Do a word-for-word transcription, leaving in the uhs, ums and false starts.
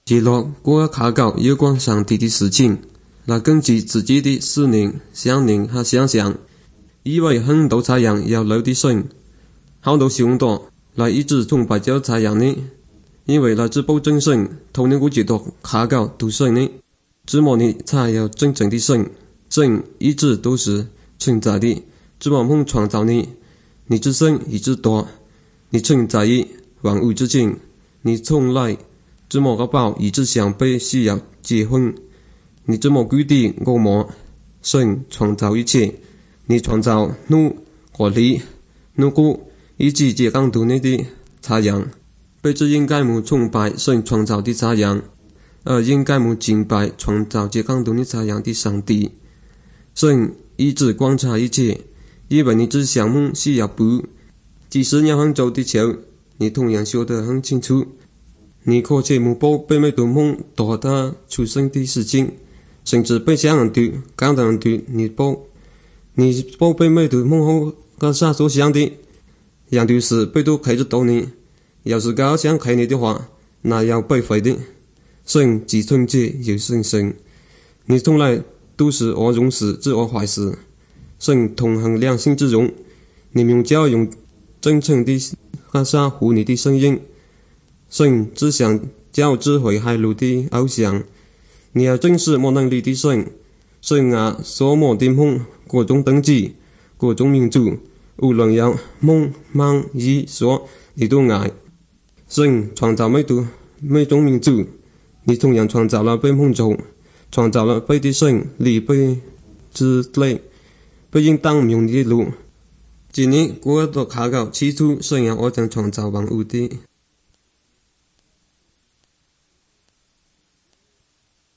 记录过考考有关上帝的事情，来根据自己的思念、想念和想象，以为很多太阳要流的神，好多兄弟来一直崇拜这太阳呢，因为来自保证神，头年我觉得考考都神呢，怎么呢才有真正的神？神一直都是存在的，怎么梦创造你？你之神一直多，你存在于万物之间，你从来怎么个宝一直想被需要结婚？你怎么规定我么？神创造一切，你创造怒和力，如果以及这刚度你的太阳，被这应该么崇拜神创造的太阳，而应该么敬拜创造这刚度你太阳的上帝。神一直观察一切，因为你只想梦需要不，即使你很走地球，你同样说得很清楚。你可且目标被每度梦到他出生的事情，甚至被想人对感到人对你报，你报被每度梦后跟啥所想的，样对事被都开着到你，要是高想开你的话，那要被废的。神既纯洁又神圣，你从来都是恶容事之恶坏事，神同衡良心之容，你用脚用真诚的和杀护你的声音，神只想教智慧海路的偶像，你要真是没能力的神，神啊，所没的梦，各种等级，各种民族，无论有梦、忙、义、说，你都爱。神创造每度每种民族，你同样创造了被梦中，创造了被的神，离被之类，被应当用的路。今年我都考考起初神要我将创造万物的